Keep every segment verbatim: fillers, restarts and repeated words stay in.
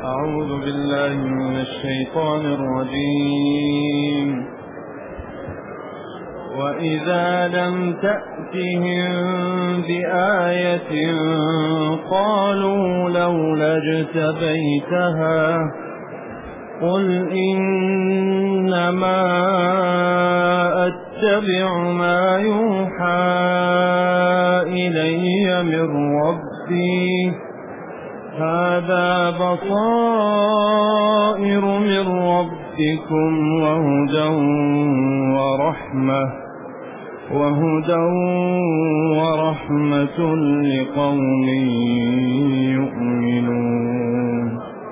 أعوذ بالله من الشيطان الرجيم. وإذا لم تأتهم بآية قالوا لولا اجتبيتها قل إنما أتبع ما يوحى إلي من ربي هذا بصائر من ربكم وهدى ورحمة وهدى ورحمة لقوم يؤمنون.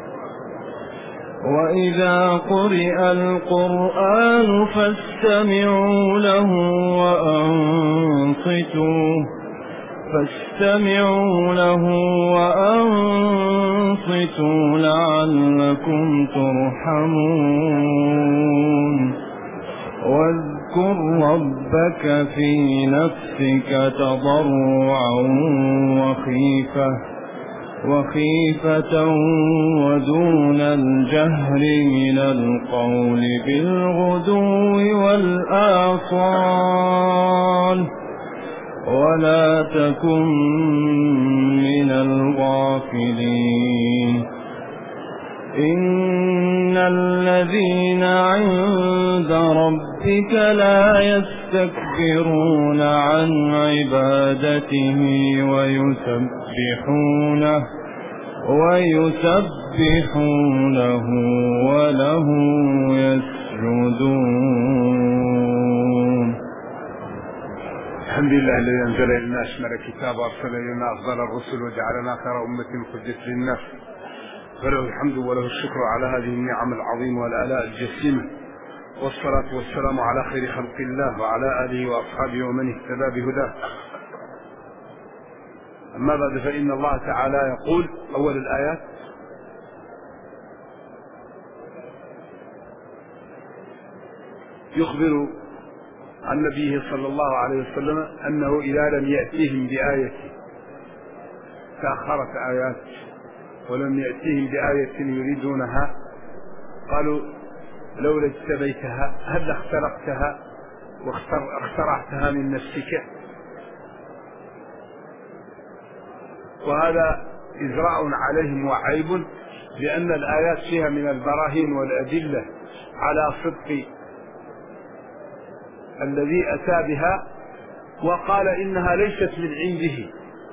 وإذا قرئ القرآن فاستمعوا له وأنصتوا فاستمعوا له وأنصتوا لعلكم ترحمون. واذكر ربك في نفسك تضرعا وخيفة وخيفة ودون الجهر من القول بالغدو والآصال ولا تكن من الغافلين. إن الذين عند ربك لا يستكبرون عن عبادته ويسبحونه ويسبحونه وله يسجدون. الحمد لله الذي أنزل إلينا أشمل الكتاب وأرسل إلينا أفضل الرسل وجعلنا خير أمة أخرجت للناس، فله الحمد وله الشكر على هذه النعم العظيمة والآلاء الجسيمة، والصلاة والسلام على خير خلق الله وعلى آله وأصحابه ومن اهتدى بهداه. أما بعد، فإن الله تعالى يقول أول الآيات: يخبر عن نبيه صلى الله عليه وسلم أنه إذا لم يأتيهم بآية، تأخرت آيات ولم يأتيهم بآية يريدونها قالوا لولا اجتبيتها، هل اخترقتها واخترعتها من نفسك؟ وهذا إزراء عليهم وعيب، لأن الآيات فيها من البراهين والأدلة على صدق الذي أتى بها، وقال إنها ليست من عنده.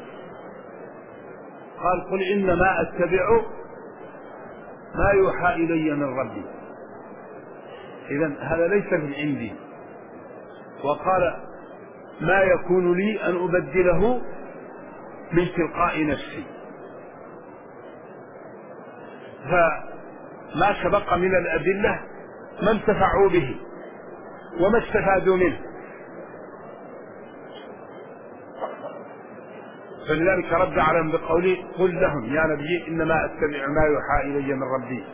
قال قل إنما أتبع ما يوحى إلي من ربي، إذن هذا ليس من عندي. وقال ما يكون لي أن أبدله من تلقاء نفسي. فما سبق من الأدلة ما انتفعوا به وما استفادوا منه، فلذلك رد عليهم بقوله قل لهم يا نبي إنما أتبع ما يوحى إلي من ربي.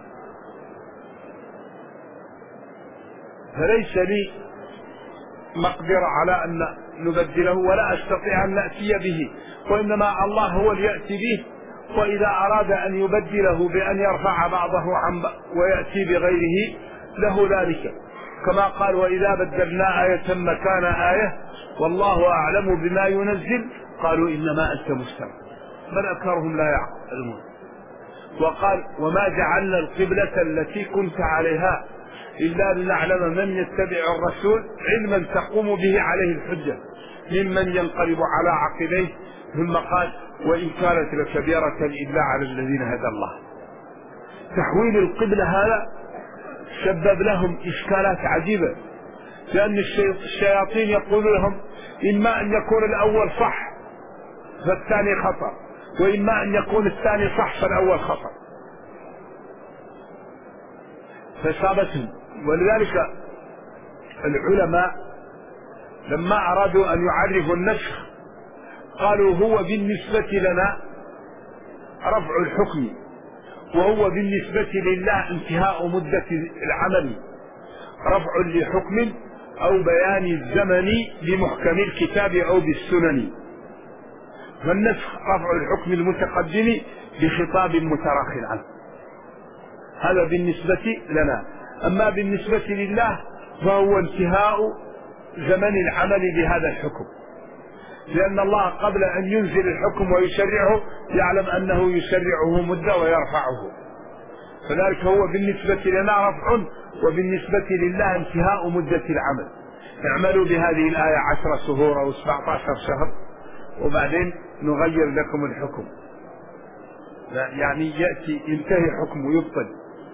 فليس لي مقدرة على أن نبدله ولا أستطيع أن نأتي به، وإنما الله هو اللي يأتي به، وإذا أراد أن يبدله بأن يرفع بعضه عن بعض ويأتي بغيره له ذلك، كما قال وإذا بدلنا آية مكان آية والله أعلم بما ينزل قالوا إنما أنت مفتر بل أكثرهم لا يعلمون. وقال وما جعلنا القبلة التي كنت عليها إلا لنعلم من يتبع الرسول علما تقوم به عليه الحجة ممن ينقلب على عقبيه، ثم قال وإن كانت لكبيرة إلا على الذين هدى الله. تحويل القبلة هذا سبب لهم إشكالات عجيبة، لأن الشياطين يقول لهم إما أن يكون الأول صح فالثاني خطأ، وإما أن يكون الثاني صح فالأول خطأ، فصابتهم. ولذلك العلماء لما أرادوا أن يعرفوا النسخ قالوا هو بالنسبة لنا رفع الحكم، وهو بالنسبة لله انتهاء مدة العمل، رفع لحكم أو بيان الزمن بمحكم الكتاب أو بالسنن. فالنسخ رفع الحكم المتقدم بخطاب متراخٍ عنه، هذا بالنسبة لنا. أما بالنسبة لله فهو انتهاء زمن العمل بهذا الحكم، لأن الله قبل أن ينزل الحكم ويشرعه يعلم أنه يشرعه مدة ويرفعه، فذلك هو بالنسبة لنا رفع، وبالنسبة لله انتهاء مدة العمل. اعملوا بهذه الآية عشر شهور أو سبعة عشر شهر وبعدين نغير لكم الحكم، يعني يأتي ينتهي حكم ويبطل.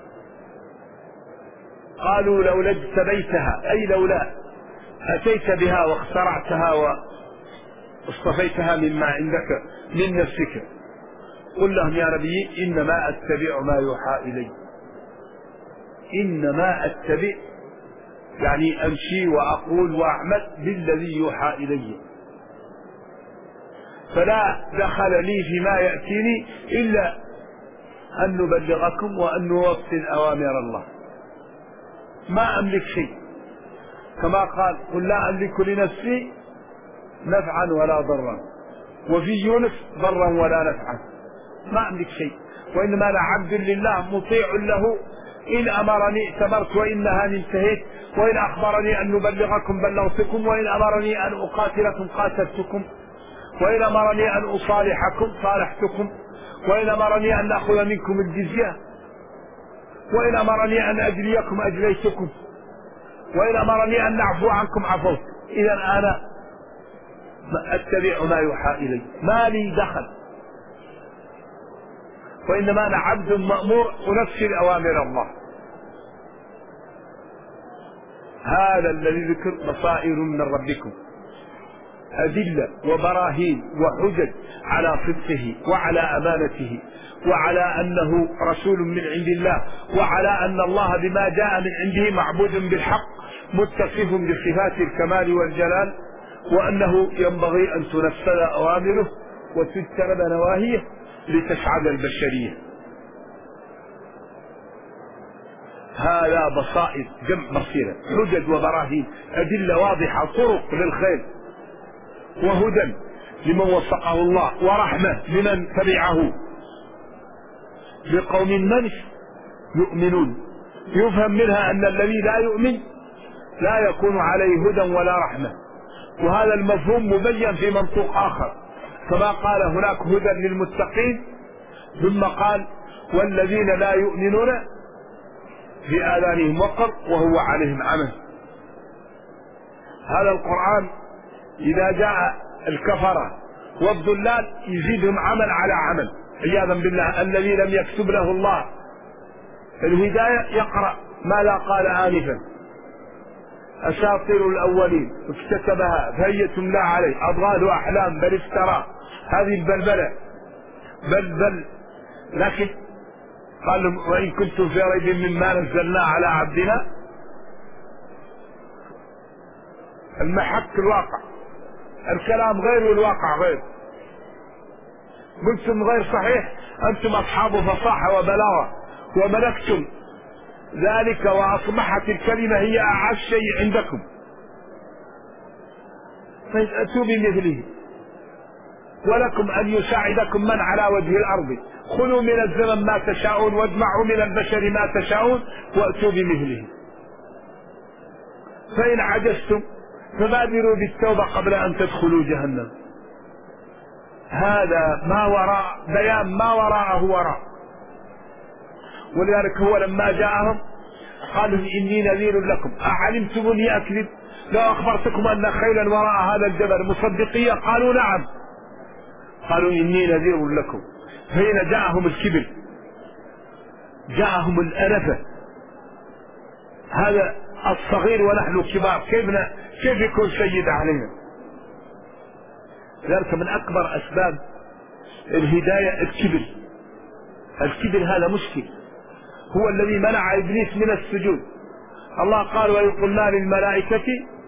قالوا لولا اجتبيتها، أي لولا أتيت بها واخترعتها واصطفيتها مما عندك من نفسك، قل لهم يا نبي إنما أتبع ما يوحى إلي. إنما أتبع يعني أمشي وأقول وأعمل بالذي يوحى إلي، فلا دخل لي فيما يأتيني إلا أن نبلغكم وأن نوصل أوامر الله. ما أملك شيء، كما قال قل لا أملك لنفسي نفعا ولا ضرا، وفي يونس ضرا ولا نفعا. ما أملك شيء، وإنما أنا عبد لله مطيع له، إن أمرني ائتمرت وإن نهاني انتهيت، وإن أخبرني أن نبلغكم بلغتكم، وإن أمرني أن أقاتلكم قاتلتكم، وإن أمرني أن أصالحكم صالحتكم، وإن أمرني أن أخذ منكم الجزية، وإن أمرني أن أجليكم أجليتكم، وإن أمرني أن نعفو عنكم عفوت. إذا أنا أتبع ما يوحى إلي، ما لي دخل، وإنما أنا عبد مأمور أنفذ أوامر الله. هذا الذي ذكر بصائر من ربكم، أدلة وبراهين وحجج على صدقه وعلى أمانته وعلى أنه رسول من عند الله، وعلى أن الله بما جاء من عنده معبود بالحق متصف بصفات الكمال والجلال، وأنه ينبغي أن تنفذ أوامره وتجتنب نواهيه لتسعد البشرية. هذا بصائر جمع بصيرة، حجج وبراهين، أدلة واضحة، طرق للخير، وهدى لمن وفقه الله، ورحمة لمن تبعه، لقوم من يؤمنون. يفهم منها أن الذي لا يؤمن لا يكون عليه هدى ولا رحمة، وهذا المفهوم مبين في منطوق آخر، كما قال هناك هدى للمتقين، ثم قال والذين لا يؤمنون في آذانهم وقر وهو عليهم عمى. هذا القرآن إذا جاء الكفرة والضلال يزيدهم عمل على عمل عياذا بالله. الذي لم يكتب له الله الهداية يقرأ ما لا قال آنفا، أساطير الأولين اكتتبها فهي تملى عليه، أضغاث أحلام بل افترى، هذه البلبلة بل بل لكن قال وإن كنتم في ريب مما نزلنا على عبدنا. المحك الواقع، الكلام غير والواقع غير. قلتم غير صحيح، أنتم أصحاب فصاحة وبلاغة وملكتم ذلك وأصبحت الكلمة هي أعز شيء عندكم، فأتوا بمثله ولكم أن يساعدكم من على وجه الأرض. خذوا من الزمن ما تشاءون واجمعوا من البشر ما تشاءون وأتوا بمثله. فإن عجزتم فبادروا بالتوبة قبل أن تدخلوا جهنم. هذا ما وراء بيان ما وراءه وراء. ولذلك هو لما جاءهم قالوا إني نذير لكم أعلمتم أني أكذب لو أخبرتكم أن خيلا وراء هذا الجبل مصدقية؟ قالوا نعم. قالوا إني نذير لكم. فهنا جاءهم الكبر، جاءهم الأنفة، هذا الصغير ونحن كبار، كيف كيف يكون سيد علينا؟ ذلك من أكبر أسباب الهداية الكبر. الكبر هذا مشكل، هو الذي منع إبليس من السجود. الله قال وإذ قلنا للملائكة،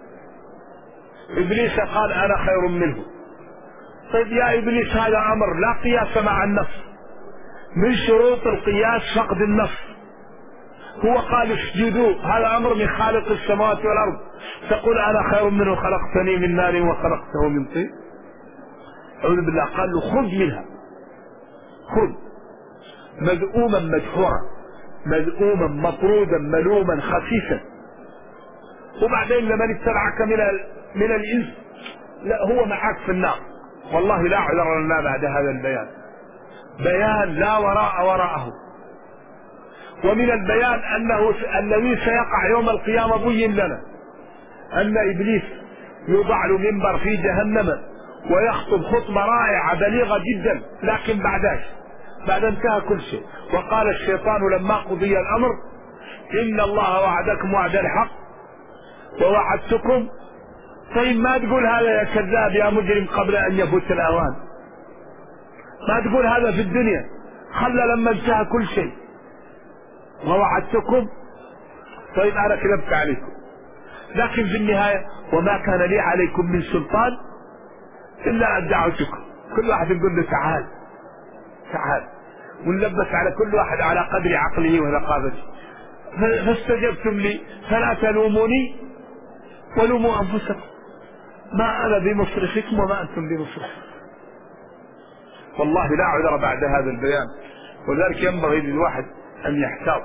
إبليس قال أنا خير منه. طيب يا إبليس هذا أمر لا قياس مع النص، من شروط القياس فقد النص. هو قال اسجدوا، هذا أمر من خالق السماوات والأرض، تقول أنا خير منه خلقتني من نار وخلقته من طين؟ أعوذ بالله. قال له خذ منها، خذ، مذءوما مدحورا، مذءوما مطرودا ملوما خسيسا. وبعدين لمن اتبعك من من الإنس لا هو معك في النار. والله لا عذر لنا بعد هذا البيان، بيان لا وراء وراءه. ومن البيان أنه الذي سيقع يوم القيامة بين لنا أن إبليس يوضع له منبر في جهنم ويخطب خطبة رائعة بليغة جدا، لكن بعداش بعد انتهى كل شيء. وقال الشيطان لما قضي الأمر إن الله وعدكم وعد الحق ووعدتكم. طيب ما تقول هذا يا كذاب يا مجرم قبل أن يفوت الأوان؟ ما تقول هذا في الدنيا؟ خلى لما انتهى كل شيء ووعدتكم. طيب أنا كذبت عليكم، لكن في النهاية وما كان لي عليكم من سلطان إلا أن دعوتكم. كل واحد يقول له تعال تعال، ونلبس على كل واحد على قدر عقله وثقافته. فاستجبتم لي فلا تلوموني ولوموا أنفسكم، ما أنا بمصرخكم وما أنتم بمصرخي. والله لا عذر بعد هذا البيان، ولذلك ينبغي للواحد أن يحتاط.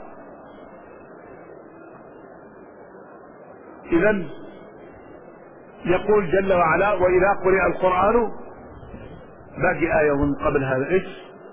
إذن يقول جل وعلا وإذا قرئ القرآن، باقي آية من قبل هذا إيش؟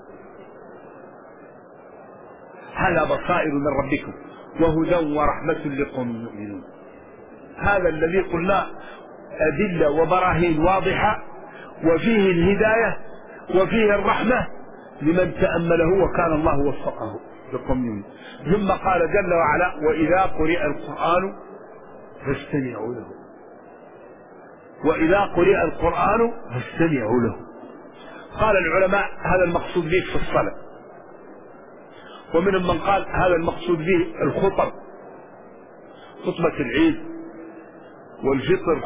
هذا بصائر من ربكم وهدى ورحمة لقوم يؤمنون. هذا الذي قلنا أدلة وبراهين واضحة، وفيه الهداية وفيه الرحمة لمن تأمله وكان الله وفقه لقوم يؤمنون. ثم قال جل وعلا وإذا قرئ القرآن فاستمعوا له، وإذا قرئ القرآن فاستمعوا له. قال العلماء هذا المقصود به في الصلاة، ومنهم من قال هذا المقصود به الخطب، خطبة العيد والفطر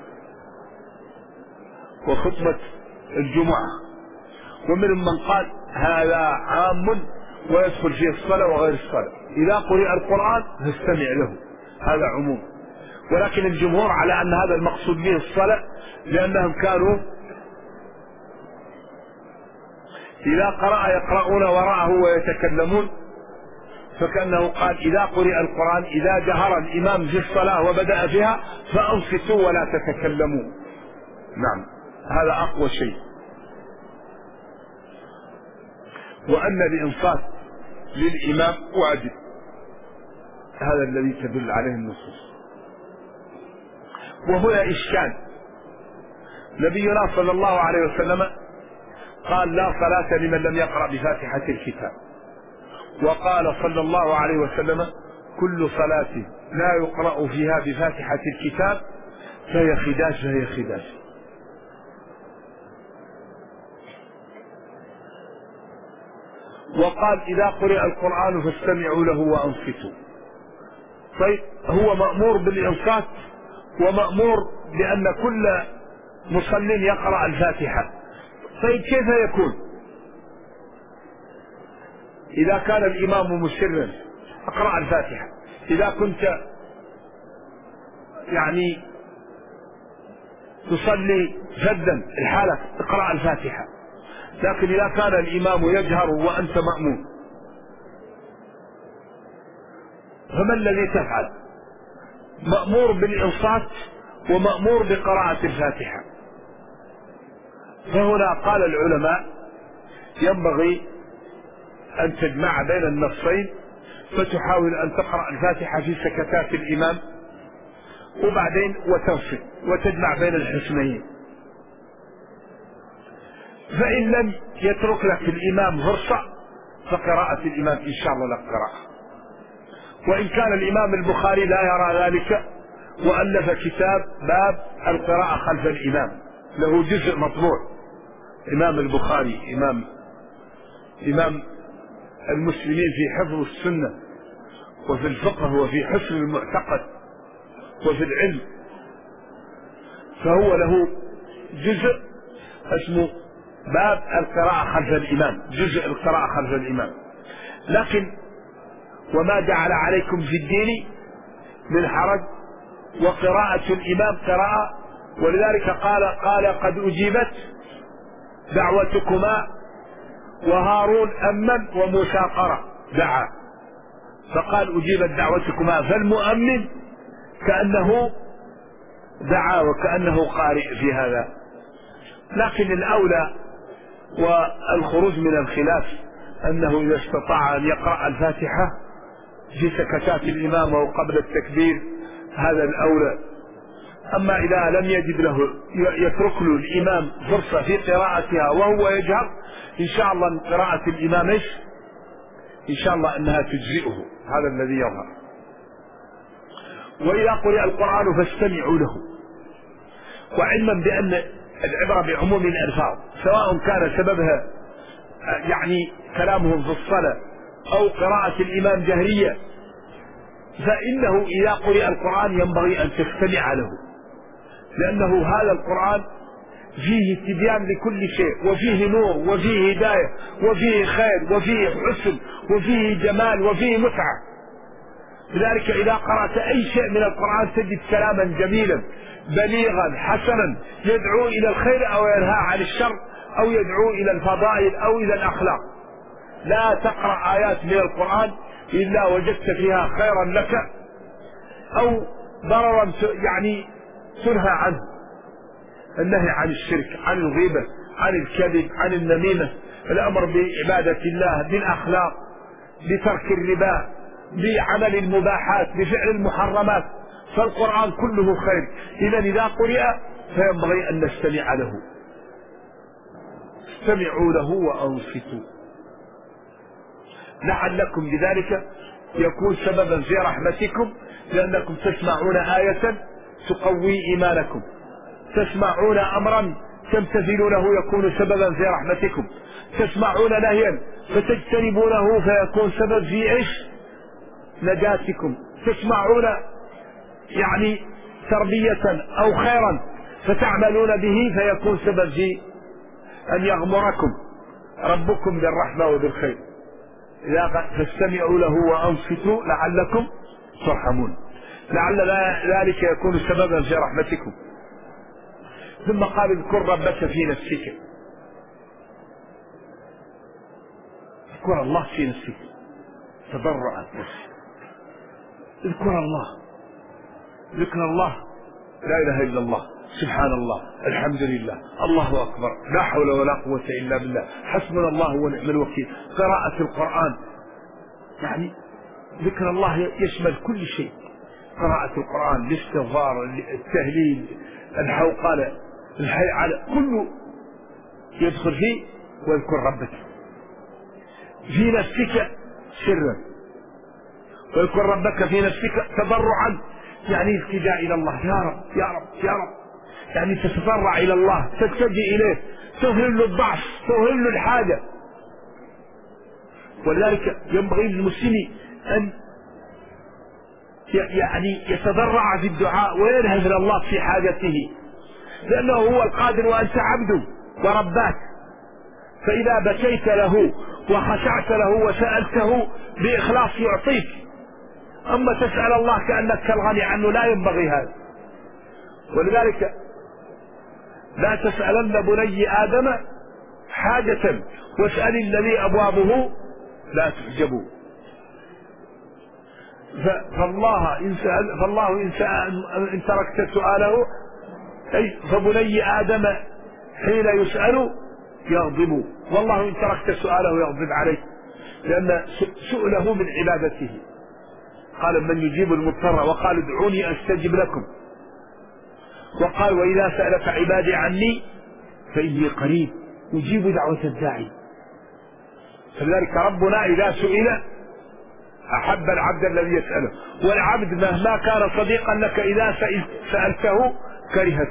وخطبة الجمعة. ومنهم من قال هذا عام ويدخل فيه الصلاة وغير الصلاة. إذا قرئ القرآن فاستمع له، هذا عموم. ولكن الجمهور على أن هذا المقصود به الصلاة، لأنهم كانوا إذا قرأ يقرؤون وراءه ويتكلمون، فكأنه قال إذا قرئ القرآن إذا جهر الإمام في الصلاة وبدأ فيها فأنصتوا ولا تتكلموا. نعم هذا أقوى شيء، وأن الإنصات للإمام واجب، هذا الذي تدل عليه النصوص. وهنا إشكال، نبينا صلى الله عليه وسلم قال لا صلاة لمن لم يقرأ بفاتحة الكتاب، وقال صلى الله عليه وسلم كل صلاة لا يقرأ فيها بفاتحة الكتاب فهي خداج فهي خداج. وقال إذا قرئ القرآن فاستمعوا له وأنصتوا. طيب هو مأمور بالإنصات ومأمور بأن كل مصل يقرأ الفاتحة. طيب كيف يكون إذا كان الإمام مسرا اقرأ الفاتحة، إذا كنت يعني تصلي جدا الحالة اقرأ الفاتحة، لكن إذا كان الإمام يجهر وأنت مأمون فما الذي تفعل؟ مأمور بالإنصات ومأمور بقراءة الفاتحة. فهنا قال العلماء ينبغي أن تجمع بين النصين، فتحاول أن تقرأ الفاتحة في سكتات الإمام وبعدين وتنصت وتجمع بين الحسنين. فإن لم يترك لك الإمام فرصة فقراءة الإمام إن شاء الله لك قراءة. وإن كان الإمام البخاري لا يرى ذلك وألف كتاب باب القراءة خلف الإمام، له جزء مطبوع. إمام البخاري إمام إمام المسلمين في حفظ السنة وفي الفقه وفي حسن المعتقد وفي العلم، فهو له جزء اسمه باب القراءة خلف الإمام، جزء القراءة خلف الإمام. لكن وما جعل عليكم في الدين من حرج، وقراءة الإمام قراءة، ولذلك قال قال قد أجيبت دعوتكما وهارون أمن وموسى قرأ دعا. فقال أجيبت دعوتكما. فالمؤمن كأنه دعا وكأنه قارئ في هذا. لكن الأولى والخروج من الخلاف أنه إذا استطاع أن يقرأ الفاتحة في سكتات الإمام أو قبل التكبير هذا الأولى. أما إذا لم يجد له يترك له الإمام فرصة في قراءتها وهو يجهر، إن شاء الله قراءة الإمام إيش إن شاء الله أنها تجزئه، هذا الذي يظهر. وإذا قرئ القرآن فاستمعوا له، وعلما بأن العبرة بعموم الألفاظ سواء كان سببها يعني كلامهم في الصلاة أو قراءة الإمام جهرية، فإنه إذا قرئ القرآن ينبغي أن تستمع له، لأنه هذا القرآن فيه تبيان لكل شيء، وفيه نور وفيه هداية وفيه خير وفيه حسن وفيه جمال وفيه متعة. لذلك إذا قرأت أي شيء من القرآن تجد كلاما جميلا بليغا حسنا يدعو إلى الخير أو ينهى عن الشر أو يدعو إلى الفضائل أو إلى الأخلاق. لا تقرأ آيات من القرآن إلا وجدت فيها خيرا لك أو ضررا يعني تنهى عنه، النهي عن الشرك، عن الغيبة، عن الكذب، عن النميمة، الأمر بعبادة الله، بالأخلاق، بترك الربا، بعمل المباحات، بفعل المحرمات. فالقرآن كله خير. إذا إذا قرئ فينبغي أن نستمع له. استمعوا له وأنصتوا لعلكم بذلك يكون سببا في رحمتكم، لأنكم تسمعون آية تقوي إيمانكم، تسمعون أمرا تمتثلونه يكون سببا في رحمتكم، تسمعون نهيا فتجتنبونه فيكون سبب في إيش نجاتكم، تسمعون يعني تربية أو خيرا فتعملون به فيكون سبب في أن يغمركم ربكم بالرحمة وبالخير. إذا فاستمعوا له وأنصتوا لعلكم ترحمون، لعل ذلك يكون سببا في رحمتكم. ثم قال اذكر ربك في نفسك، اذكر الله في نفسك تضرعا، اذكر الله، ذكر الله لا إله إلا الله، سبحان الله، الحمد لله، الله أكبر، لا حول ولا قوة إلا بالله، حسبنا الله ونعم الوكيل. قراءة القرآن يعني ذكر الله يشمل كل شيء، قراءة القرآن، الاستغفار، التهليل، الحوقلة، الحيعلة، كله يدخل فيه. واذكر ربك في نفسك سرا، واذكر ربك في نفسك تضرعا، يعني التجاء إلى الله، يا رب يا رب يا رب، يعني تتضرع إلى الله، تلتجئ إليه، تهل الضعف، تهل الحاجة. ولذلك ينبغي للمسلم أن يعني يتضرع في الدعاء وينهز إلى الله في حاجته، لأنه هو القادر وأنت عبده ورباك. فإذا بكيت له وخشعت له وسألته بإخلاص يعطيك. أما تسأل الله كأنك كالغني عنه لا ينبغي هذا. ولذلك لا تسألن بني آدم حاجة واسأل الذي أبوابه لا تحجبوا. فالله إن سأل فالله إن, سأل إن تركت سؤاله أي فبني آدم حين يسأل يغضب، والله إن تركت سؤاله يغضب عليك، لأن سؤله من عبادته. قال من يجيب المضطر، وقال ادعوني أستجب لكم، وقال وإذا سألك عبادي عني فإني قريب أجيب دعوة الداعي. فلذلك ربنا إذا سئل أحب العبد الذي يسأله، والعبد مهما كان صديقا لك إذا سألته كرهك.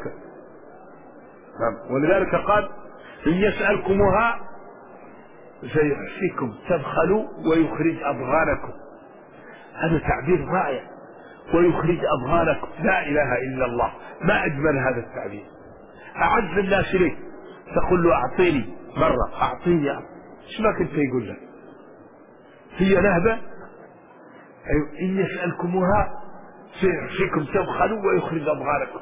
ولذلك قال إن يسألكمها سيحصيكم تبخلوا ويخرج أضغانكم. هذا تعبير رائع، ويخرج أضغانكم، لا إله إلا الله، ما أجمل هذا التعبير. أعز الناس لك تقول له أعطيني مرة، أعطيني، ايش ما كنت يقول لك هي نهبة. أيوة إن يسألكمها سيحصيكم تبخلوا ويخرج أضغانكم.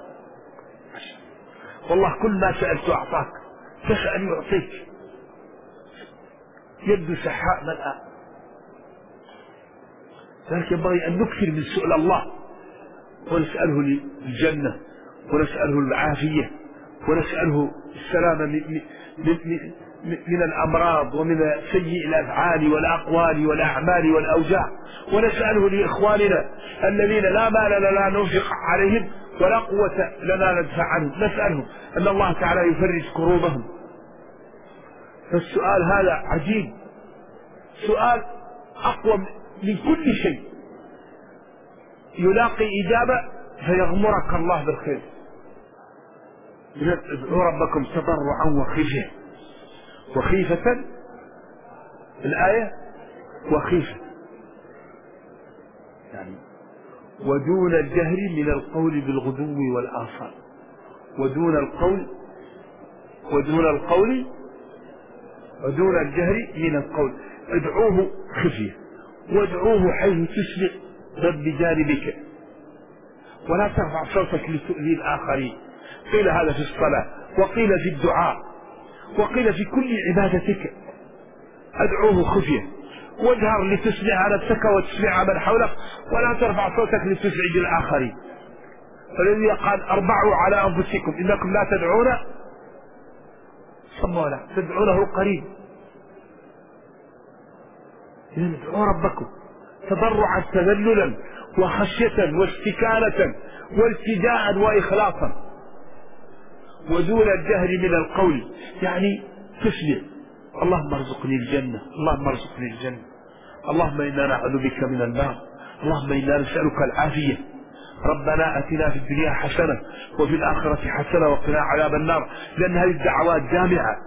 والله كل ما سألت أعطاك، تسأل يعطيك، يد سحاء ملأ. لذلك ينبغي أن نكثر من سؤال الله، ونسأله الجنة، ونسأله العافية، ونسأله السلامة من, من, من, من الأمراض ومن سيء الأفعال والأقوال والأعمال والأوجاع، ونسأله لإخواننا الذين لا مال لنا ننفق عليهم ولا قوة لنا ندفع عنهم، نسألهم أن الله تعالى يفرج كروبهم. فالسؤال هذا عجيب، سؤال أقوى من كل شيء، يلاقي إجابة فيغمرك الله بالخير. ادعوا ربكم تضرعا وخفية وخيفة، الآية وخيفة يعني ودون الجهر من القول بالغدو والآصال، ودون القول ودون القول ودون الجهر من القول. ادعوه خفية، وادعوه حيث تسمع ضد بجانبك، ولا ترفع صوتك لتؤذي الآخرين. قيل هذا في الصلاة، وقيل في الدعاء، وقيل في كل عبادتك. ادعوه خفية، واجهر لتسمع نفسك وتسمع من حولك، ولا ترفع صوتك لتزعج الآخرين. فالذي قال اربعوا على أنفسكم إنكم لا تدعون صم ولا تدعونه قريب. إذن ادعوا ربكم تضرعا تذللا وخشية واستكانة والتجاء وإخلاصا، ودون الجهر من القول، يعني تسمع اللهم ارزقني الجنة، اللهم ارزقني الجنة، اللهم إنا نعوذ بك من النار، اللهم إنا نسألك العافية، ربنا أتنا في الدنيا حسنة وفي الآخرة حسنة وقنا عذاب النار. لأن هذه الدعوات جامعة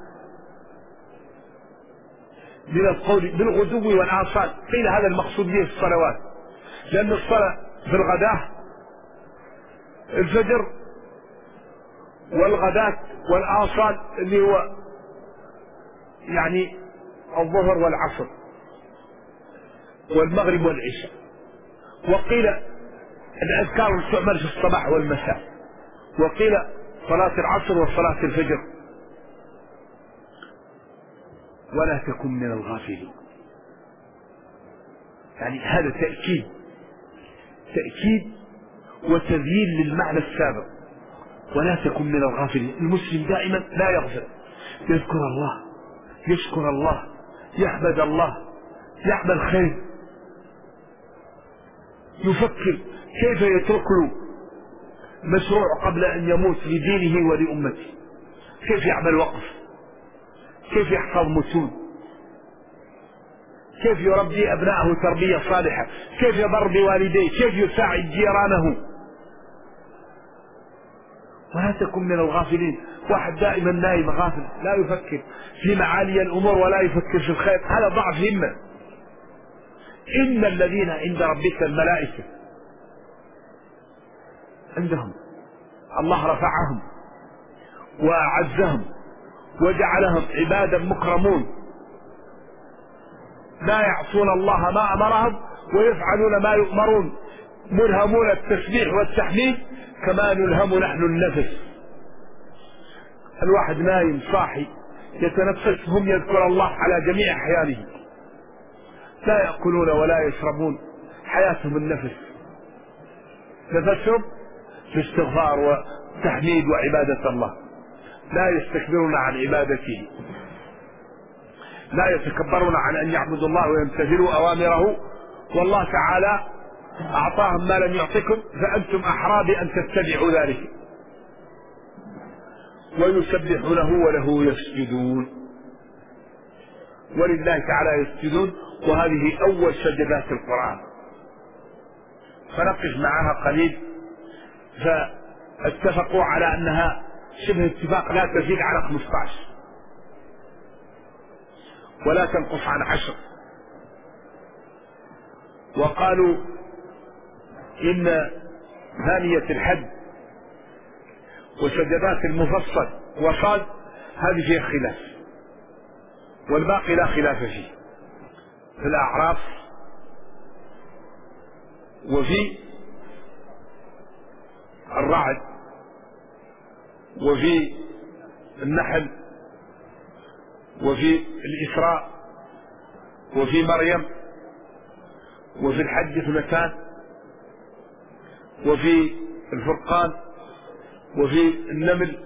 من القول بالغدو والآصال. قيل هذا المقصود به الصلوات، لأن الصلاة في الغداة الفجر، والغداة والآصال اللي هو يعني الظهر والعصر والمغرب والعشاء. وقيل الأذكار تعمل في الصباح والمساء، وقيل صلاة العصر وصلاة الفجر. ولا تكن من الغافلين، يعني هذا تأكيد تأكيد وتذييل للمعنى السابق. ولا تكن من الغافلين. المسلم دائما لا يغفل، يذكر الله، يشكر الله، يحمد الله، يعمل خير، يفكر كيف يترك له مشروع قبل أن يموت لدينه ولأمته، كيف يعمل وقف، كيف يحفظ متون، كيف يربي أبنائه تربية صالحة، كيف يبر بوالديه، كيف يساعد جيرانه. ولا تكن من الغافلين. واحد دائما نايم غافل، لا يفكر في معالي الأمور ولا يفكر في الخير، هذا ضعف همة. إن الذين عند ربك الملائكة، عندهم الله رفعهم وأعزهم وجعلهم عبادا مكرمون، لا يعصون الله ما أمرهم ويفعلون ما يؤمرون، ملهمون التسبيح والتحميد كما نلهم نحن النفس. الواحد نايم صاحي يتنفس، هم يذكر الله على جميع أحيانهم، لا يأكلون ولا يشربون، حياتهم النفس، نفسهم في استغفار وتحميد وعبادة الله، لا يستكبرون عن عبادته، لا يتكبرون عن أن يعبدوا الله ويمتثلوا أوامره. والله تعالى أعطاهم ما لم يعطكم، فأنتم أحرى بأن تتبعوا ذلك. ويسبحونه وله يسجدون، ولله تعالى يسجدون. وهذه أول سجدات القرآن، فنقف معها قليل. فاتفقوا على أنها شبه اتفاق لا تزيد على خمسة عشر ولا تنقص عن عشر. وقالوا إن ثانية الحج وسجدات المفصل وصاد هذه فيها خلاف، والباقي لا خلاف فيه، في الأعراف وفي الرعد وفي النحل وفي الإسراء وفي مريم وفي الحج اثنتان، وفي الفرقان، وفي النمل،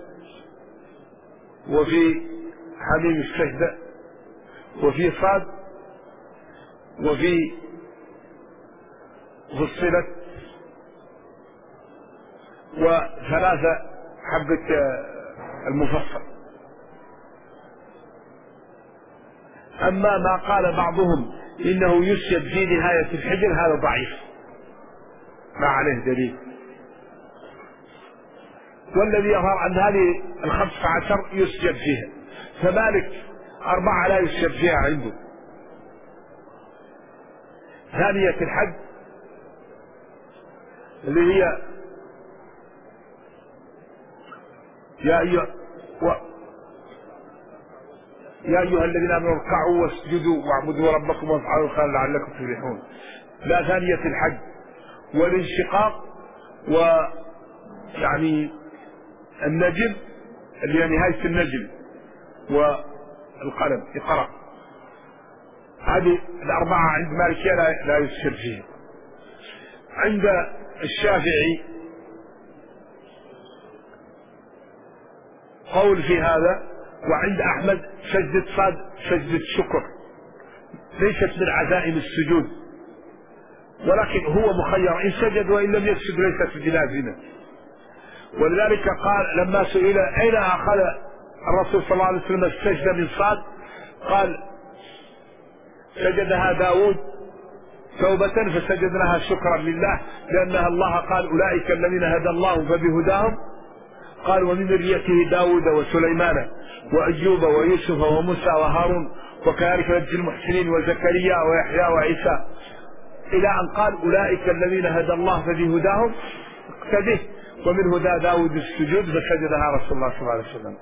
وفي حميم السجدة، وفي صاد، وفي فصلت، وثلاثة حبة المفصل. أما ما قال بعضهم إنه يسجد في نهاية الحجر هذا ضعيف ما عليه دليل، والذي يظهر أن هذه الخمسة عشر يسجد فيها، فمالك أربعة لا يسجد فيها عنده. ثانية الحج اللي هي يا أيها و... يا أيها الذين آمنوا اركعوا واسجدوا واعبدوا ربكم وافعلوا الخير لعلكم تفلحون. لا، ثانية الحج والانشقاق ويعني النجم اللي هي نهاية النجم والقلم اقرأ، هذه الأربعة عند مالكية لا, لا يسجد فيها. عند الشافعي قول في هذا، وعند أحمد سجدة صاد سجدة شكر ليست من عزائم السجود، ولكن هو مخير إن سجد وإن لم يسجد ليست بلازمة. ولذلك قال لما سئل أين أخذ الرسول صلى الله عليه وسلم السجدة من صاد، قال سجدها داود توبة فسجدناها شكرا لله، لأنها الله قال أولئك الذين هدى الله فبهداهم، قال ومن ذريته داود وسليمان وأيوب ويوسف وموسى وهارون وكذلك نجزي المحسنين وزكريا ويحيى وعيسى، إلى أن قال أولئك الذين هدى الله فبهداهم اقتده، ومن هدى داود السجود فسجدها رسول الله صلى الله عليه وسلم.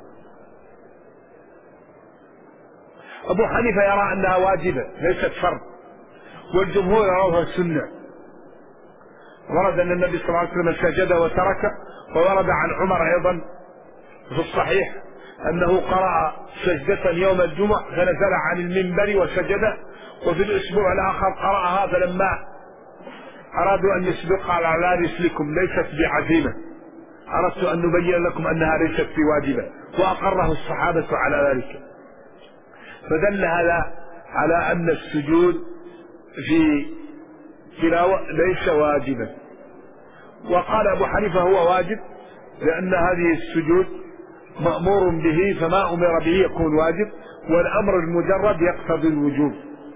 أبو حنيفة يرى أنها واجبة ليست فرض، والجمهور يروها سنة. ورد أن النبي صلى الله عليه وسلم سجد وترك، وورد عن عمر أيضا في الصحيح أنه قرأ سجدة يوم الجمعة فنزل عن المنبر وسجد، وفي الأسبوع الآخر قرأها فلما أرادوا أن يسبق على رسلكم ليست بعزيمة، أردت أن نبين لكم أنها ليست بواجبة، وأقره الصحابة على ذلك. فدل هذا على أن السجود في تلاوة ليس واجبا. وقال أبو حنيفة هو واجب، لأن هذه السجود مأمور به، فما أمر به يكون واجب، والأمر المجرد يقتضي الوجوب.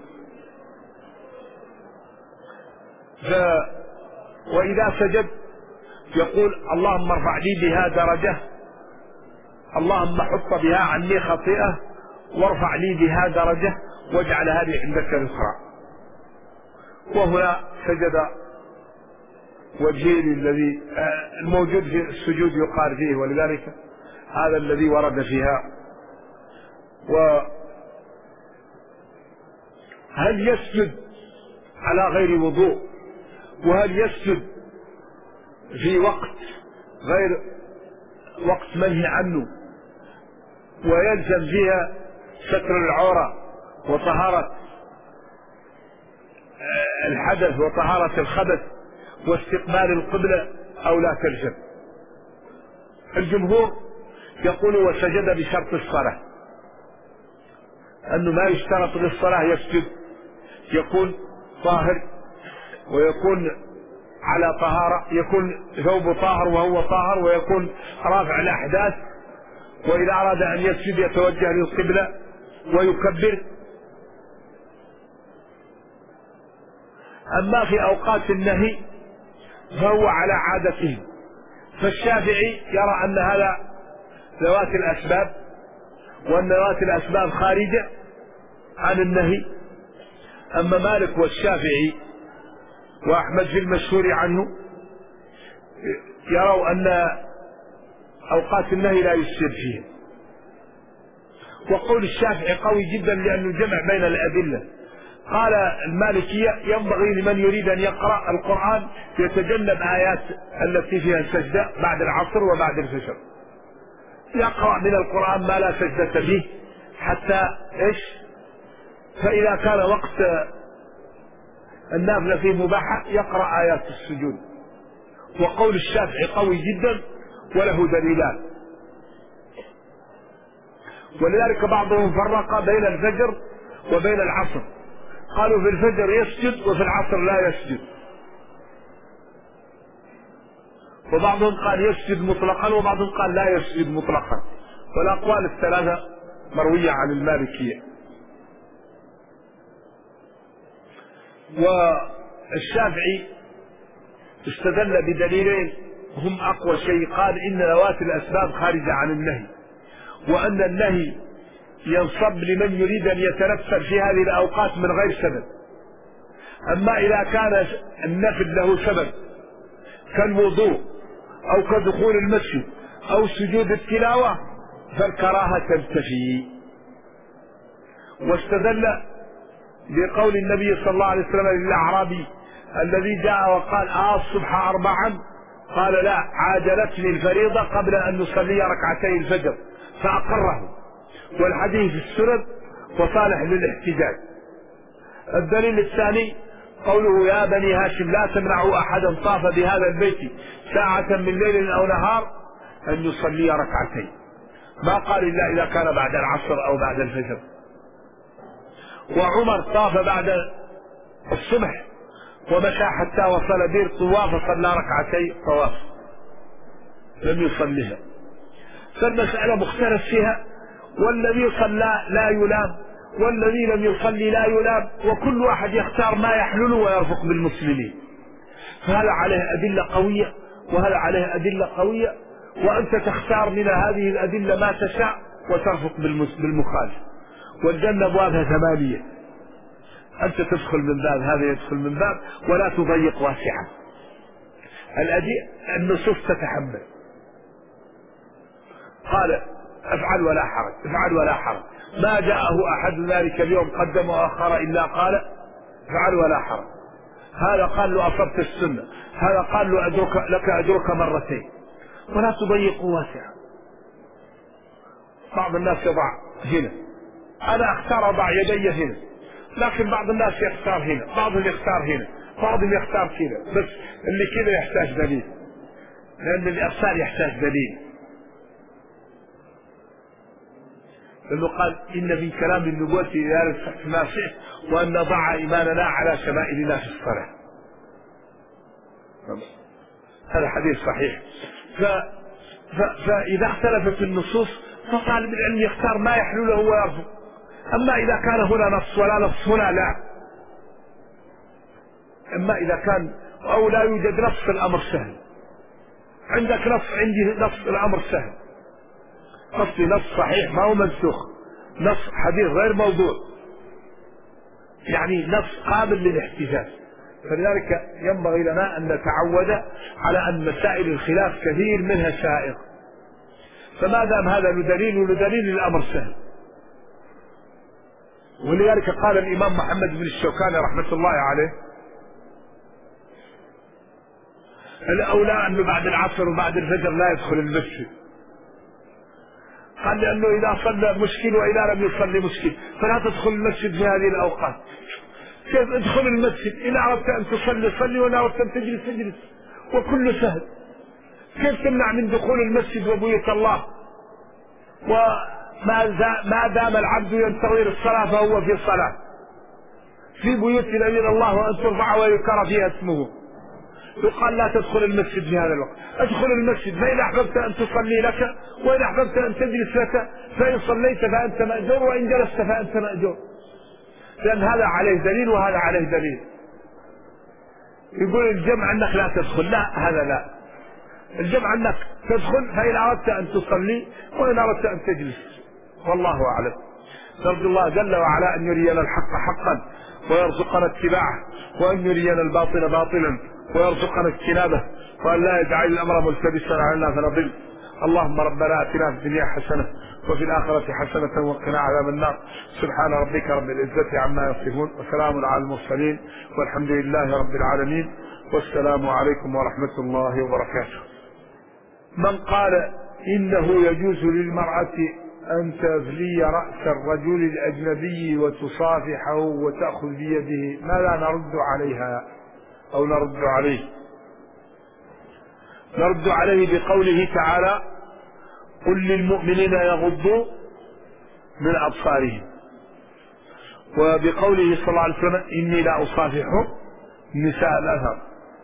ف... وإذا سجد يقول اللهم ارفع لي بها درجة، اللهم حط بها عني خطيئة، وارفع لي بها درجة، واجعل هذه عندك ذكرى. وهنا سجد وجهين الذي الموجود في السجود يقال فيه، ولذلك هذا الذي ورد فيها. وهل يسجد على غير وضوء؟ وهل يسجد في وقت غير وقت منهي عنه ويلزم فيها ستر العورة وطهارة الحدث وطهارة الخبث واستقبال القبلة، أو لا تلزم؟ الجمهور يقول وسجد بشرط الصلاة، أنه ما يشترط للصلاة يسجد، يكون طاهر ويكون على طهارة، يكون ثوبه طاهر وهو طاهر، ويكون رافع الأحداث، وإذا أراد أن يسجد يتوجه للقبلة ويكبر. أما في أوقات النهي فهو على عادته، فالشافعي يرى أن هذا ذوات الأسباب، وأن ذوات الأسباب خارجة عن النهي. أما مالك والشافعي وأحمد في المشهور عنه يروا أن أوقات النهي لا يسجد فيها. وقول الشافعي قوي جدا لأنه جمع بين الأدلة. قال المالكية ينبغي لمن يريد أن يقرأ القرآن يتجنب آيات التي فيها السجدة بعد العصر وبعد الفجر، يقرأ من القرآن ما لا سجدة به حتى إيش، فإذا كان وقت النافلة فيه مباحة يقرأ آيات السجود. وقول الشافعي قوي جدا وله دليلان، ولذلك بعضهم فرق بين الفجر وبين العصر، قالوا في الفجر يسجد وفي العصر لا يسجد، وبعضهم قال يسجد مطلقا وبعضهم قال لا يسجد مطلقا، والأقوال الثلاثة مروية عن المالكية. والشافعي استدل بدليلين هم أقوى شيء، قال إن ذوات الأسباب خارجة عن النهي، وأن النهي ينصب لمن يريد أن يتنفل في هذه الأوقات من غير سبب. أما إذا كان النفل له سبب كالوضوء أو كدخول المسجد أو سجود التلاوة فالكراهة تنتفي. واستدل بقول النبي صلى الله عليه وسلم للأعرابي الذي جاء وقال آه الصبح أربعا، قال لا، عاجلتني الفريضة قبل أن نصلي ركعتي الفجر، فأقره، والحديث في السند وصالح للاحتجاج. الدليل الثاني قوله يا بني هاشم لا تمنعوا أحدا طاف بهذا البيت ساعة من ليل أو نهار أن يصلي ركعتين، ما قال إلا إذا كان بعد العصر أو بعد الفجر. وعمر طاف بعد الصبح ومشى حتى وصل بير طواف فصلى ركعتي طواف لم يصليها. فالمسألة مختلف فيها، والذي صلى لا يلام والذي لم يصلي لا يلام، وكل واحد يختار ما يحلله ويرفق بالمسلمين. فهذا عليه أدلة قوية وهذا عليه أدلة قوية، وأنت تختار من هذه الأدلة ما تشاء وترفق بالمخالف. والجنة أبوابها ثمانية، أنت تدخل من باب هذا يدخل من باب، ولا تضيق واسعا. النصوص تتحمل، قال افعل ولا حرج افعل ولا حرج، ما جاءه أحد ذلك اليوم قدم وأخر إلا قال افعل ولا حرج. هذا قال له أصبت السنة، هذا قال له أجرك لك أجرك مرتين، ولا تضيق واسعا. بعض الناس يضع هنا، أنا أختار أضع يدي هنا، لكن بعض الناس يختار هنا، بعضهم يختار هنا، بعضهم يختار كذا، بس اللي كذا يحتاج دليل، لأن الإرسال يحتاج دليل. لأنه قال إن في كلام النبوة إذا ما شئت وأن نضع إيماننا على شمائلنا في الصلاة. هذا حديث صحيح. ف... ف... فإذا اختلفت النصوص فطالب العلم يختار ما يحلو له ويرفض. أما إذا كان هنا نص ولا نص هنا لا، أما إذا كان أو لا يوجد نص الأمر سهل، عندك نص عندي نص الأمر سهل، نصي نص صحيح ما هو منسوخ، نص حديث غير موضوع، يعني نص قابل للاحتجاج. فلذلك ينبغي لنا أن نتعود على أن مسائل الخلاف كثير منها سائغ، فما دام هذا له دليل وله دليل الأمر سهل. ولذلك قال الإمام محمد بن الشوكاني رحمة الله عليه الأولى أنه بعد العصر وبعد الفجر لا يدخل المسجد، قال لأنه إذا صلى مشكل وإذا لم يصلي مشكل، فلا تدخل المسجد في هذه الأوقات. كيف ادخل المسجد؟ إن أردت أن تصلي صلي وإن أردت أن تجلس تجلس، وكل سهل. كيف تمنع من دخول المسجد وبيوت الله؟ وما دام العبد ينتظر الصلاة فهو في صلاة، في بيوت أذن الله أن ترفع ويذكر فيها اسمه. يقال لا تدخل المسجد في هذا الوقت، ادخل المسجد فإن أحببت أن تصلي لك وإن أحببت أن تجلس لك، فإن صليت فأنت مأجور وإن جلست فأنت مأجور، لأن هذا عليه دليل وهذا عليه دليل. يقول الجمع أنك لا تدخل، لا، هذا لا، الجمع أنك تدخل فإن أردت أن تصلي وإن أردت أن تجلس، والله أعلم. نرجو الله جل وعلا أن يرينا الحق حقا ويرزقنا اتباعه، وأن يرينا الباطل باطلا ويرزقنا اجتنابه، وأن لا يجعل الأمر ملتبسا علينا فنضل. اللهم ربنا آتنا في الدنيا حسنة وفي الآخرة حسنة وقنا عذاب النار. سبحان ربك رب العزة عما يصفون وسلام على المرسلين والحمد لله رب العالمين، والسلام عليكم ورحمة الله وبركاته. من قال إنه يجوز للمرأة أن تفلي رأس الرجل الأجنبي وتصافحه وتأخذ بيده، ماذا نرد عليها أو نرد عليه؟ نرد عليه بقوله تعالى: قل للمؤمنين يغضوا من أبصارهم، وبقوله صلى الله عليه وسلم: إني لا أصافح نساء الأثر.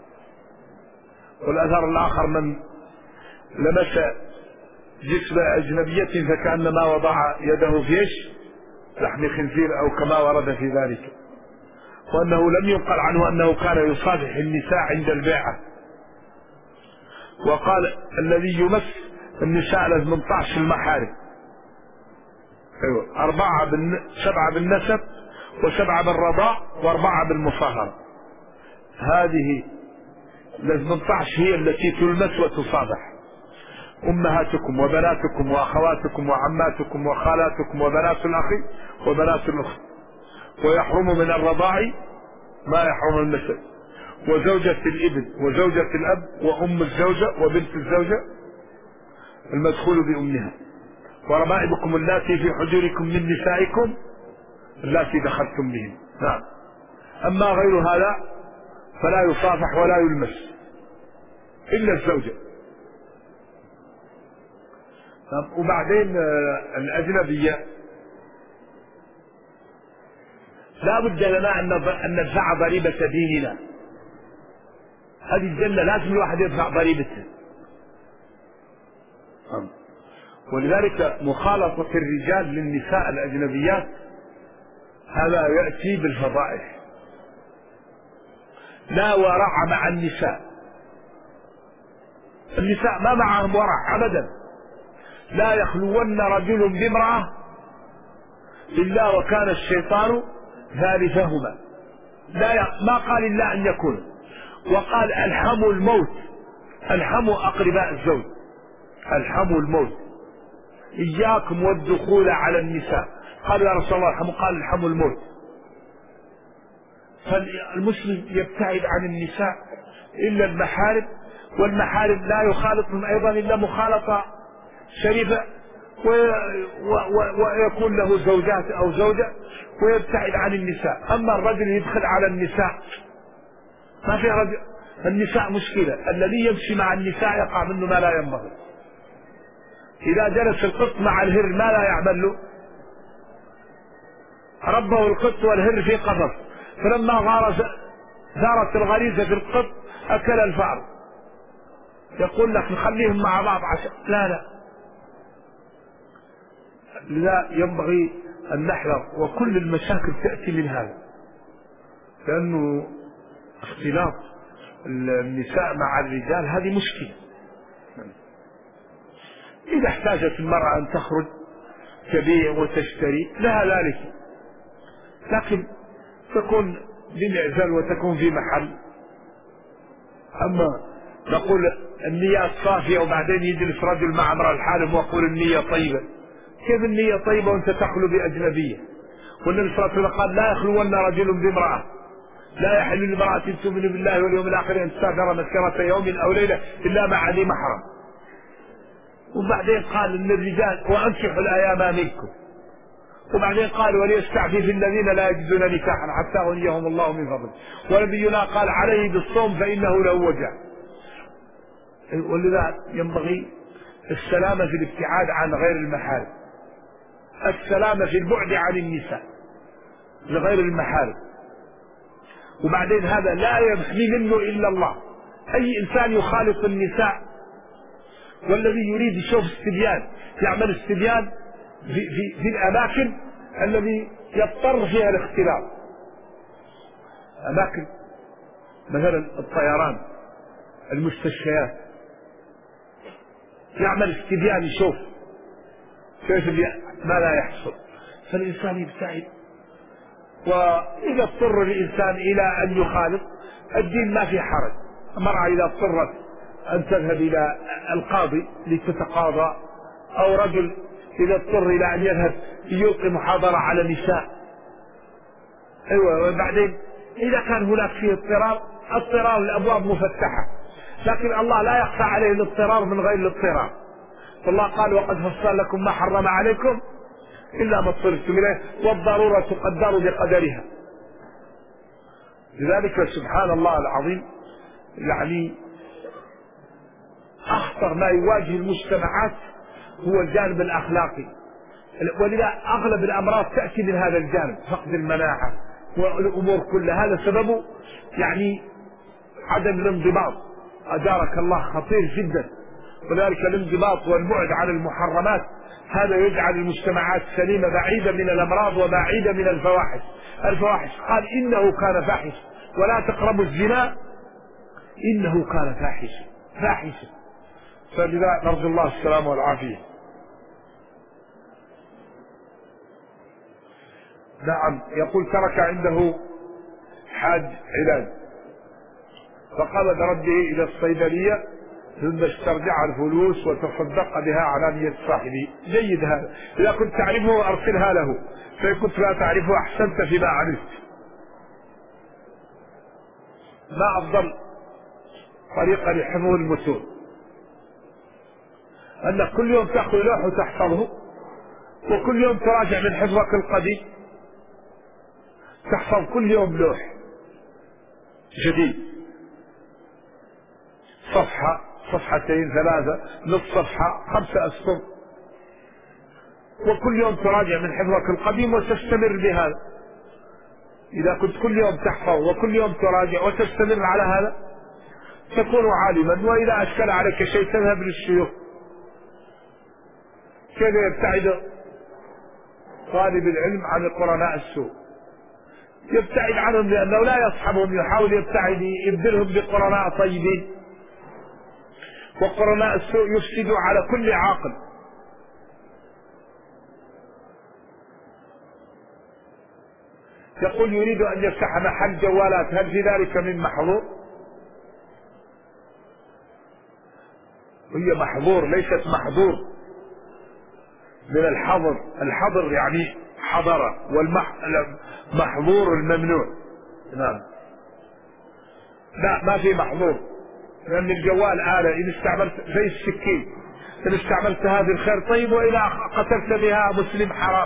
والأثر الآخر من لمس جسم أجنبية فكأنما وضع يده في لحم خنزير أو كما ورد في ذلك، وأنه لم ينقل عنه أنه كان يصافح النساء عند البيعة. وقال: الذي يمس النساء ثمانية عشر المحارم، أيوة، أربعة بالن... سبعة بالنسب وسبعة بالرضاع وأربعة بالمصاهرة. هذه ثمانية عشر هي التي تلمس وتصافح: أمهاتكم وبناتكم وأخواتكم وعماتكم وخالاتكم وبنات الأخ وبنات الأخت. ويحرم من الرضاع ما يحرم النسب، وزوجة الابن وزوجة الأب وأم الزوجة وبنت الزوجة المدخول بأمها، وربائبكم اللاتي في حجوركم من نسائكم اللاتي دخلتم بهم. نعم. أما غير هذا فلا يصافح ولا يلمس إلا الزوجة. وبعدين الأجنبية لا بد لنا أن ندفع ضريبة ديننا. هذه الجنة لازم الواحد يدفع ضريبتها. ولذلك مخالطة الرجال للنساء الأجنبيات هذا يأتي بالفضائح. لا ورع مع النساء، النساء ما معهم ورع أبدا. لا يخلون رجل بامرأة إلا وكان الشيطان ثالثهما. لا ي... ما قال إلا أن يكون، وقال: الحموا الموت، الحموا أقرباء الزوج، الحموا الموت، إياكم والدخول على النساء. قالوا: يا رسول الله الحموا، قال: الحموا الموت. فالمسلم يبتعد عن النساء إلا المحارم، والمحارم لا يخالطهم أيضا إلا مخالطة شريفة، ويكون له زوجات أو زوجة، ويبتعد عن النساء. أما الرجل يدخل على النساء ما في رجل. النساء مشكلة، الذي يمشي مع النساء يقع منه ما لا ينبغي. إذا جلس القط مع الهر ما لا يعمل له؟ ربه القط والهر في قفص، فلما ثارت الغريزة في القط أكل الفأر. يقول لك نخليهم مع بعض عشان لا لا لا ينبغي أن نحذر. وكل المشاكل تأتي من هذا، لأنه اختلاط النساء مع الرجال هذه مشكلة. إذا احتاجت المرأة أن تخرج تبيع وتشتري لها ذلك، لكن تكون بمعزل وتكون في محل. أما نقول النية صافية وبعدين يجلس رجل مع امرأة الحالم ويقول النية طيبة، كيف النية طيبة وأنت تخلو بأجنبية؟ والنبي صلى الله عليه وسلم قال: لا يخلون رجل بامرأة، لا يحل لامرأة تؤمن بالله واليوم الآخر أن تسافر مسيرة يوم أو ليلة إلا مع ذي محرم. وبعدين قال ان الرجال: وانكحوا الايام منكم. وبعدين قال: وليستعفف الذين لا يجدون نكاحا حتى يغنيهم الله من فضله. ونبينا قال: عليه بالصوم فانه له وجع. ولذا ينبغي السلامة في الابتعاد عن غير المحارم، السلامة في البعد عن النساء لغير المحارم. وبعدين هذا لا يحمي منه الا الله. اي انسان يخالط النساء والذي يريد يشوف استبيان يعمل استبيان في, في, في الأماكن الذي يضطر فيها الاختلاط. أماكن مثلا الطيران، المستشفيات، يعمل استبيان يشوف كيف ما لا يحصل، فالإنسان يبتعد. وإذا اضطر الإنسان إلى أن يخالط الدين ما في حرج. المرأة إذا اضطرت أن تذهب إلى القاضي لتتقاضى، أو رجل إذا اضطر إلى أن يذهب يلقي محاضرة على النساء، أيوة. وبعدين إذا كان هناك فيه اضطرار، اضطرار الأبواب مفتحة، لكن الله لا يخفى عليه الاضطرار من غير الاضطرار. فالله قال وقد فصل لكم ما حرم عليكم إلا ما اضطررتم إليه والضرورة تقدر بقدرها. لذلك سبحان الله العظيم يعني أخطر ما يواجه المجتمعات هو الجانب الأخلاقي، ولذا أغلب الأمراض تأتي من هذا الجانب، فقد المناعة والأمور كلها هذا سببه يعني عدم الانضباط. أجارك الله خطير جدا، ولذلك الانضباط والبعد عن المحرمات هذا يجعل المجتمعات سليمة بعيدة من الأمراض وبعيدة من الفواحش. الفواحش قال إنه كان فاحشا ولا تقربوا الزنا إنه كان فاحشا فاحشا. فلذا نرجو الله السلامة والعافية. نعم. يقول ترك عنده حاج علاج فقام برده إلى الصيدلية ثم استرجع الفلوس وتصدق بها على نية صاحبه. جيد هذا، إذا كنت تعرفه أرسلها له، فإن كنت لا تعرفه أحسنت فيما عملت. ما أفضل طريقة لحفظ المتون؟ أنك كل يوم تأخذ لوح وتحفظه، وكل يوم تراجع من حفظك القديم، تحفظ كل يوم لوح جديد، صفحة صفحتين ثلاثة نصف صفحة خمسة أسطر، وكل يوم تراجع من حفظك القديم وتستمر بهذا. إذا كنت كل يوم تحفظ وكل يوم تراجع وتستمر على هذا تكون عالما. وإذا أشكل عليك شيء تذهب للشيوخ. كيف يبتعد طالب العلم عن قرناء السوء؟ يبتعد عنهم لأنه لا يصحبهم، يحاول يبتعد يبدلهم بقرناء طيبين، وقرناء السوء يفسد على كل عاقل. يقول يريد أن يفتح محل جوالات، هل في ذلك من محظور؟ هي محظور ليست محظور، من الحظر. الحظر يعني حضر، والمحظور الممنوع. نعم. لا ما في محظور، لأن الجوال آلة إن استعملت زي السكين، إن استعملت هذه الخير طيب، وإذا قتلت بها مسلم حرام.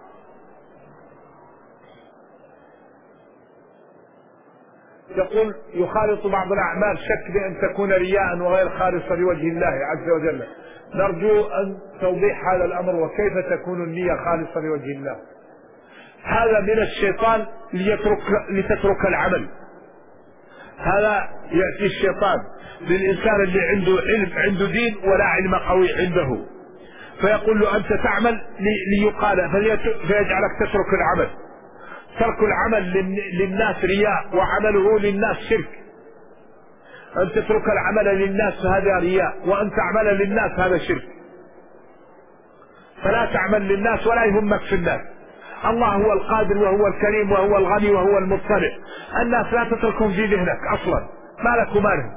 يقول يخالط بعض الأعمال شك بأن تكون رياء وغير خالصة لوجه الله عز وجل، نرجو أن توضيح هذا الأمر، وكيف تكون النية خالصة لوجه الله؟ هذا من الشيطان ليترك لتترك العمل. هذا يأتي الشيطان للإنسان اللي عنده علم عنده دين ولا علم قوي عنده، فيقول له أنت تعمل ليقال، فيجعلك تترك العمل. ترك العمل للناس رياء، وعمله للناس شرك. أن تترك العمل للناس هذا رياء، وأن تعمل للناس هذا شرك. فلا تعمل للناس ولا يهمك في الناس. الله هو القادر وهو الكريم وهو الغني وهو المطلع. الناس لا تتركهم في ذهنك أصلا، مالك ومالهم.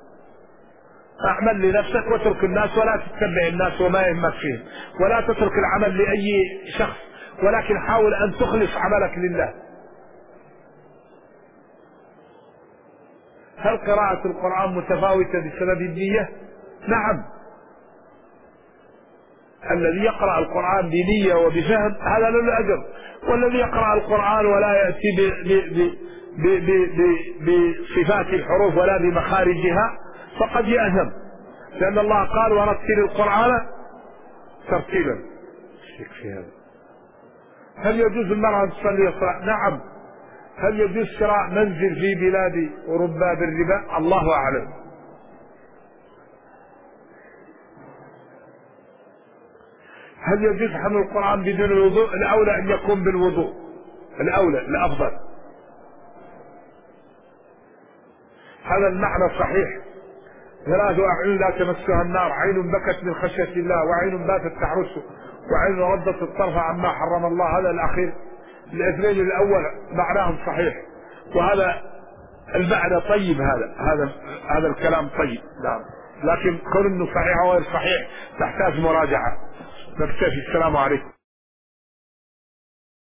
اعمل لنفسك واترك الناس، ولا تتبع الناس وما يهمك فيهم، ولا تترك العمل لأي شخص، ولكن حاول أن تخلص عملك لله. هل قراءة القرآن متفاوتة بسبب النية؟ نعم. الذي يقرأ القرآن بنية وبفهم هذا له الأجر، والذي يقرأ القرآن ولا يأتي بصفات الحروف ولا بمخارجها فقد يأثم، لأن الله قال ورتل القرآن ترتيلا. يكفي هذا. هل يجوز المرأة أن تصلي الصلاة؟ نعم. هل يجوز شراء منزل في بلاد أوروبا بالربا؟ الله أعلم. هل يجوز حمل القرآن بدون الوضوء؟ الأولى أن يكون بالوضوء، الأولى الأفضل. هذا المعنى صحيح. ثلاث أعين لا تمسها النار، عين بكت من خشية الله، وعين باتت تحرسه، وعين ردت الطرف عما حرم الله. هذا الأخير، الاثنين الأول معناهم صحيح، وهذا المعنى طيب. هذا هذا هذا الكلام طيب. نعم. لكن كون انه صحيح او غير صحيح تحتاج مراجعة. نكتفي. السلام عليكم.